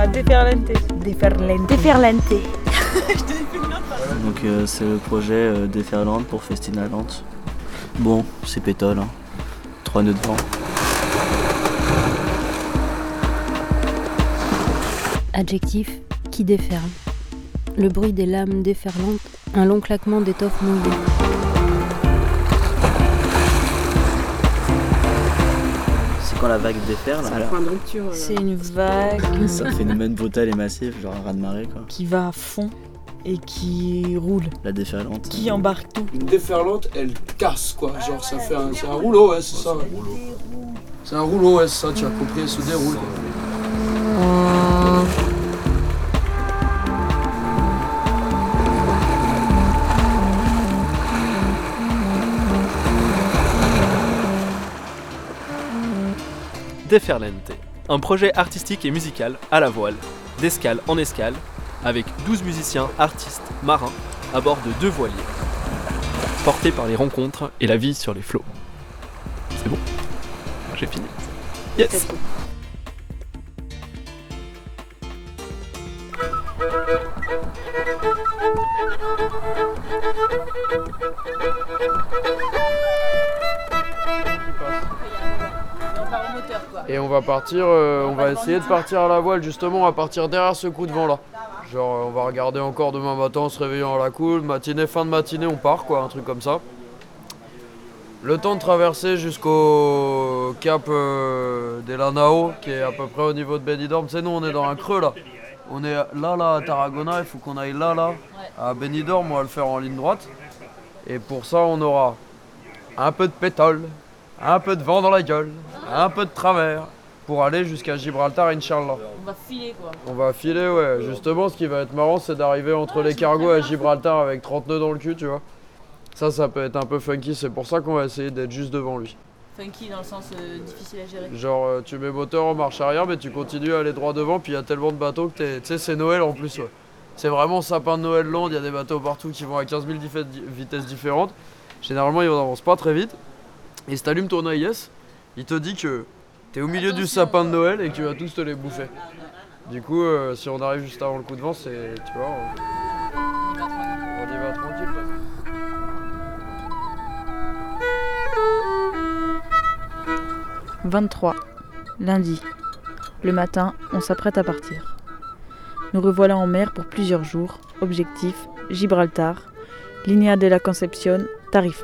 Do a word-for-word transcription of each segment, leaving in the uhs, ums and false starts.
à Déferlante. Déferlante. Déferlante. Donc euh, c'est le projet euh, Déferlante pour Festinaland. Bon, c'est pétole, hein. Trois nœuds de vent. Adjectif qui déferle. Le bruit des lames déferlantes, un long claquement d'étoffe mouillée. C'est quand la vague déferle. C'est un point de rupture. euh, C'est une vague C'est un phénomène brutal et massif, genre un raz-de-marée quoi. qui va à fond et qui roule, La déferlante. qui embarque tout. Une déferlante, elle casse quoi. Genre ça fait un, c'est un rouleau, ouais, c'est ça. C'est un rouleau, ouais, c'est ça, tu as compris, elle se déroule. Déferlante, un projet artistique et musical à la voile, d'escale en escale, avec douze musiciens, artistes, marins, à bord de deux voiliers, portés par les rencontres et la vie sur les flots. C'est bon ? J'ai fini. Yes ! Et on va partir, euh, on va essayer de partir à la voile justement, à partir derrière ce coup de vent là. Genre euh, on va regarder encore demain matin en se réveillant à la cool, matinée, fin de matinée on part quoi, un truc comme ça. Le temps de traverser jusqu'au cap euh, des Lanao, qui est à peu près au niveau de Benidorm. Tu sais, nous on est dans un creux là. On est là là à Tarragona, il faut qu'on aille là là à Benidorm, on va le faire en ligne droite. Et pour ça on aura un peu de pétole, un peu de vent dans la gueule, un peu de travers, pour aller jusqu'à Gibraltar, Inch'Allah. On va filer quoi. On va filer, ouais. Justement, ce qui va être marrant, c'est d'arriver entre les cargos à Gibraltar avec trente nœuds dans le cul, tu vois. Ça, ça peut être un peu funky, c'est pour ça qu'on va essayer d'être juste devant lui. Funky dans le sens euh, difficile à gérer. Genre, euh, tu mets moteur en marche arrière, mais tu continues à aller droit devant, puis il y a tellement de bateaux que t'es... Tu sais, c'est Noël en plus, ouais. C'est vraiment sapin de Noël land, il y a des bateaux partout qui vont à quinze mille dif- vitesses différentes. Généralement, ils n'avancent pas très vite. Et si t'allumes ton A I S, il te dit que t'es au milieu Attention, du sapin de ouais. Noël et que tu vas tous te les bouffer. Du coup, euh, si on arrive juste avant le coup de vent, c'est... Tu vois, on, on y va tranquille. Quoi. vingt-trois. Lundi. Le matin, on s'apprête à partir. Nous revoilà en mer pour plusieurs jours. Objectif, Gibraltar, Linea de la Concepción, Tarifa.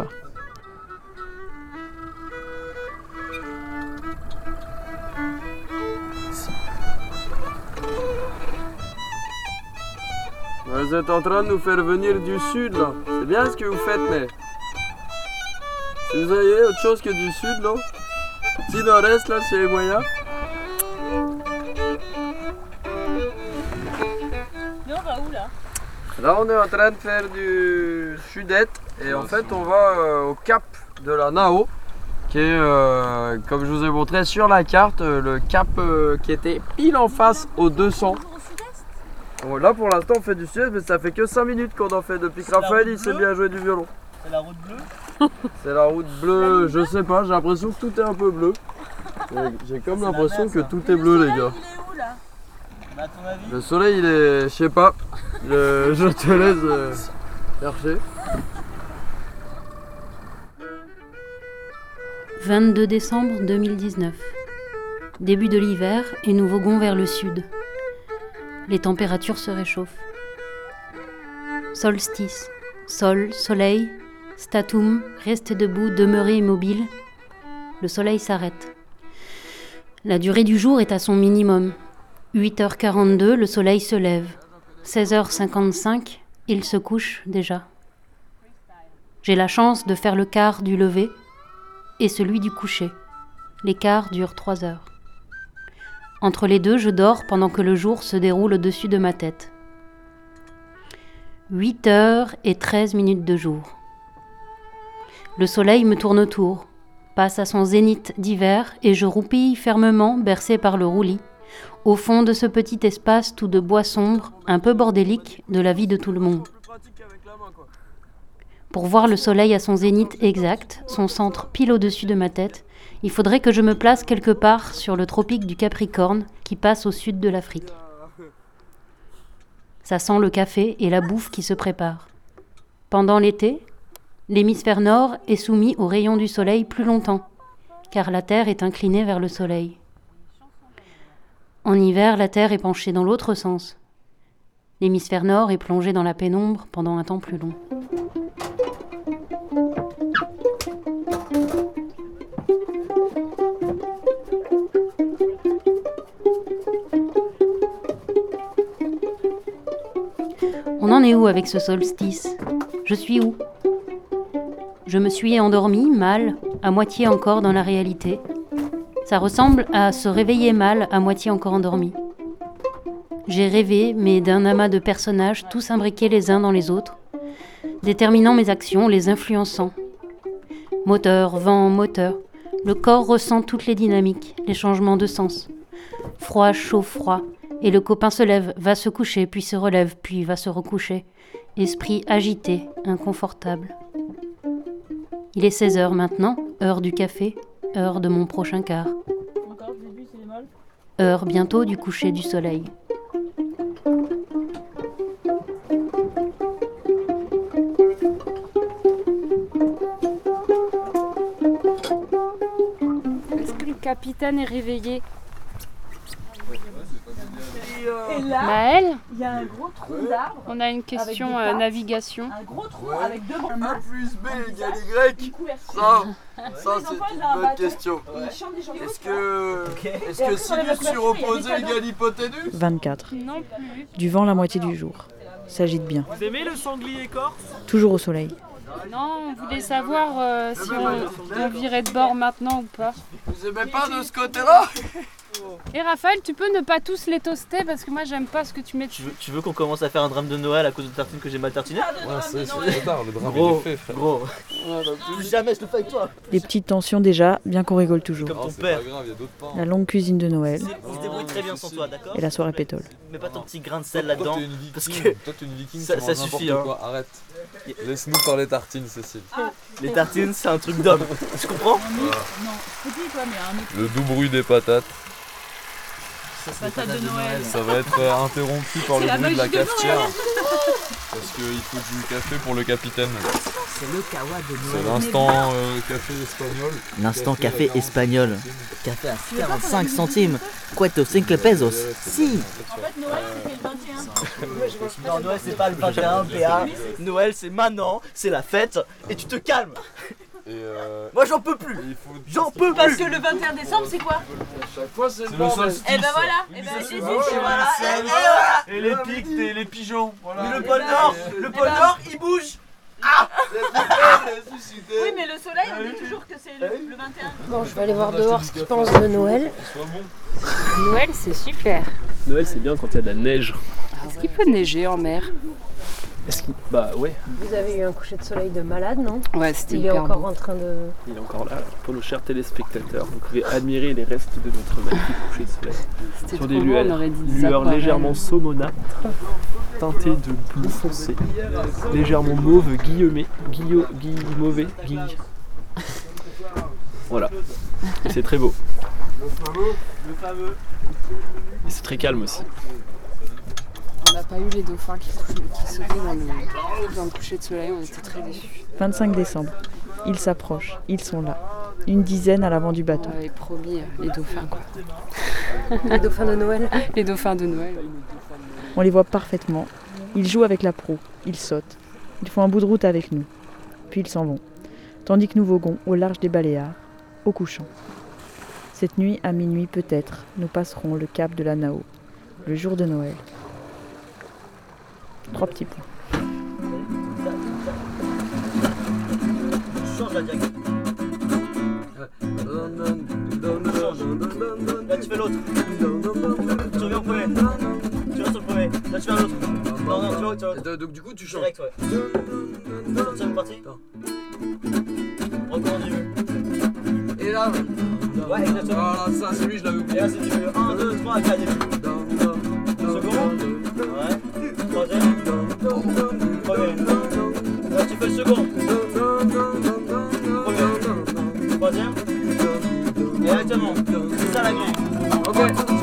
Vous êtes en train de nous faire venir du sud là. C'est bien ce que vous faites, mais si vous avez autre chose que du sud là, petit nord-est là, c'est les moyens. Mais on va où là? Là, on est en train de faire du sud-est et en fait, on va euh, au cap de la Nao, qui est, euh, comme je vous ai montré sur la carte, euh, le cap euh, qui était pile en face au deux cents. Bon, là pour l'instant on fait du sud, mais ça fait que cinq minutes qu'on en fait depuis que Raphaël il s'est bien joué du violon. C'est la route bleue. C'est la route bleue, je sais pas, j'ai l'impression que tout est un peu bleu. J'ai comme l'impression que tout est bleu les gars. Il est où là? Bah, à ton avis ? Le soleil il est, je sais pas, je, je te laisse euh, chercher. vingt-deux décembre deux mille dix-neuf. Début de l'hiver et nous voguons vers le sud. Les températures se réchauffent. Solstice. Sol, soleil, statum, restez debout, demeurez immobile. Le soleil s'arrête. La durée du jour est à son minimum. huit heures quarante-deux, le soleil se lève. seize heures cinquante-cinq, il se couche déjà. J'ai la chance de faire le quart du lever et celui du coucher. L'écart dure trois heures. Entre les deux, je dors pendant que le jour se déroule au-dessus de ma tête. huit heures et treize minutes de jour. Le soleil me tourne autour, passe à son zénith d'hiver et je roupille fermement, bercé par le roulis, au fond de ce petit espace tout de bois sombre, un peu bordélique, de la vie de tout le monde. Pour voir le soleil à son zénith exact, son centre pile au-dessus de ma tête, il faudrait que je me place quelque part sur le tropique du Capricorne qui passe au sud de l'Afrique. Ça sent le café et la bouffe qui se prépare. Pendant l'été, l'hémisphère nord est soumis aux rayons du soleil plus longtemps, car la Terre est inclinée vers le soleil. En hiver, la Terre est penchée dans l'autre sens. L'hémisphère nord est plongé dans la pénombre pendant un temps plus long. On en est où avec ce solstice ? Je suis où ? Je me suis endormie, mal, à moitié encore dans la réalité. Ça ressemble à se réveiller mal, à moitié encore endormi. J'ai rêvé, mais d'un amas de personnages tous imbriqués les uns dans les autres, déterminant mes actions, les influençant. Moteur, vent, moteur, le corps ressent toutes les dynamiques, les changements de sens. Froid, chaud, froid, et le copain se lève, va se coucher, puis se relève, puis va se recoucher. Esprit agité, inconfortable. Il est seize heures maintenant, heure du café, heure de mon prochain quart. Heure bientôt du coucher du soleil. Est-ce que le capitaine est réveillé? Et là, Maëlle, il y a un gros trou d'arbre. on a une question Avec des euh, pattes. navigation. Un gros trou Ouais. avec deux bandes. A plus B égale Y. Une couverture. Ça, ça Les c'est enfants, une ils ont un bonne bâton. question. Et ils chantent des chansons. Est-ce que, est-ce Et que après, dans la sinus couverture, suropposé il y a des égale hypoténuse? vingt-quatre. Non plus. Du vent la moitié du jour. S'agite bien. Vous aimez le sanglier corse? Toujours au soleil. Non, on voulait savoir euh, si on, on virait de bord maintenant ou pas. Vous aimez pas de ce côté-là? Et Raphaël, tu peux ne pas tous les toaster parce que moi j'aime pas ce que tu mets Tu dessus. veux, tu veux qu'on commence à faire un drame de Noël à cause de tartines que j'ai mal tartinées? Ouais, c'est c'est trop tard, le drame Gros, il est fait, frère. gros. Plus jamais je le fais avec toi. Des petites tensions déjà, bien qu'on rigole toujours. Comme Non, ton c'est père. pas grave, il y a d'autres pains. La longue cuisine de Noël On se débrouille très bien sans toi, d'accord? et la soirée pétole. Mets pas ton petit grain de Toi, sel là-dedans. t'es une viking, parce que toi t'es une viking, ça- tu ça manges suffit, n'importe hein. quoi, arrête. Laisse-nous parler tartines, Cécile. Les tartines, c'est un truc d'homme. Tu comprends? Petit, toi, mais un autre. Le doux bruit des patates, Patate de Noël. ça va être euh, interrompu par le la bruit de la magie de cafetière. Parce qu'il faut du café pour le capitaine. C'est le kawa de C'est l'instant euh, café espagnol. L'instant Café à café quarante espagnol. Café à quarante-cinq centimes. Cueto cinq pesos. Si. En fait, Noël, c'était le vingt et un. Non, Noël c'est pas le vingt et un, P A. Noël c'est maintenant, c'est la fête, et tu te calmes. Et euh, Moi j'en peux plus. il faut... J'en peux Parce plus. que le vingt et un décembre, c'est quoi? Chaque fois c'est le C'est le bordel. solstice. Eh ben voilà. Eh ben, C'est les bon, études. et voilà, Et- c'est- et voilà. Et les pics, et les pigeons. Voilà. Mais le pôle Nord, le pôle Nord il bouge. Oui, mais le soleil, on dit toujours que c'est le, le vingt et un. Bon, je vais aller voir dehors ce qu'ils pensent de Noël. Sois bon. Noël, c'est super. Noël, c'est bien quand il y a de la neige. Est-ce qu'il peut neiger en mer? Est-ce qu'il- Bah ouais, Vous avez eu un coucher de soleil de malade, non? Ouais, c'était Il est hyper encore beau. en train de... il est encore là. Pour nos chers téléspectateurs, vous pouvez admirer les restes de notre magnifique coucher de soleil. C'était Sur trop des beau, lueurs, on aurait dit des lueurs aquarelles. légèrement saumonâtres, teintées de bleu foncé, légèrement mauve guillemets, guillot, guillemauvé, guille. Voilà, et c'est très beau. Et c'est très calme aussi. On n'a pas eu les dauphins qui, qui sautaient dans le, dans le coucher de soleil, on était très déçus. vingt-cinq décembre. Ils s'approchent, ils sont là. Une dizaine à l'avant du bateau. On avait promis euh, les dauphins, quoi. Les dauphins de Noël. Les dauphins de Noël. On les voit parfaitement. Ils jouent avec la proue, ils sautent. Ils font un bout de route avec nous. Puis ils s'en vont. Tandis que nous voguons au large des Baléares, au couchant. Cette nuit, à minuit peut-être, nous passerons le cap de la Nao, le jour de Noël. Trois petits points. Change la direction. Là tu fais l'autre. Tu reviens au premier. Tu restes sur le premier. Là tu fais un autre. Non, non, tu vas tu vas l'autre. Donc du coup tu chantes. Direct, ouais. C'est une partie. Recommence du début. Et là, Ouais, exactement. voilà, ça c'est lui, je l'avais Et oublié. là c'est du un, deux, trois, quatre début. Second. Ouais. Troisième. Premier. Là tu fais le second. Premier. Troisième. Et actuellement. C'est ça la grille. Ok.